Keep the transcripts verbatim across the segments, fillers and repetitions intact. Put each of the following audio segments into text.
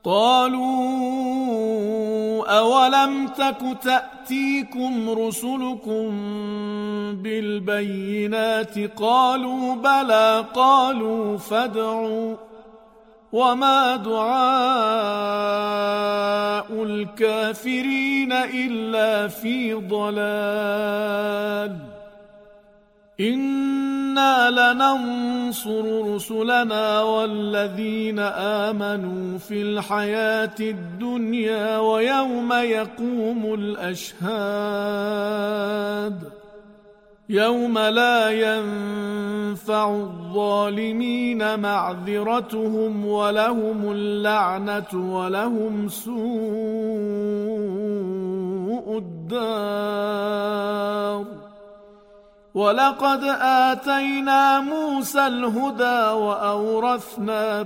قالوا أولم تك تأتيكم رسلكم بالبينات قالوا بلى قالوا فادعوا وما دعاء الكافرين إلا في ضلال إنا لننصر رسلنا والذين آمنوا في الحياة الدنيا ويوم يقوم الأشهاد يوم لا ينفع الظالمين معذرتهم ولهم اللعنة ولهم سوء الدار ولقد آتينا موسى الهدى وأورثنا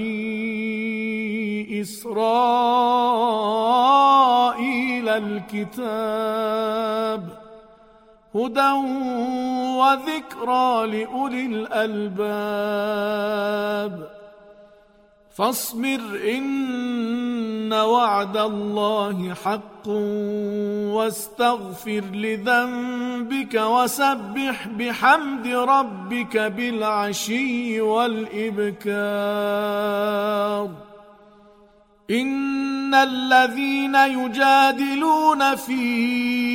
بني إسرائيل الكتاب هدى وذكرى لأولي الألباب فاصبر إن وعد الله حق واستغفر لذنبك وسبح بحمد ربك بالعشي والإبكار إن الذين يجادلون في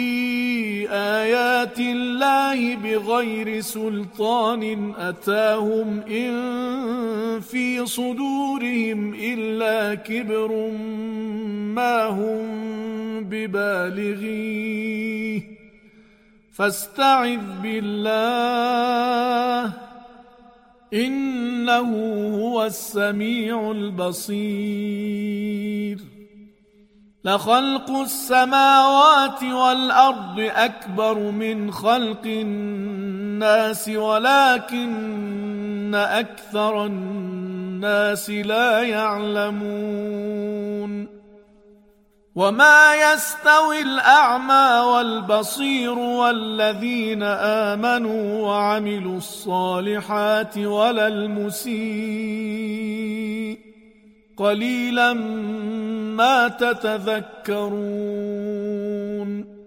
آيات الله بغير سلطان أتاهم إن في صدورهم إلا كبر ما هم ببالغيه فاستعذ بالله إنه هو السميع البصير لخلق السماوات والأرض أكبر من خلق الناس ولكن أكثر الناس لا يعلمون وما يستوي الأعمى والبصير والذين آمنوا وعملوا الصالحات ولا المسيء قليلا ما تتذكرون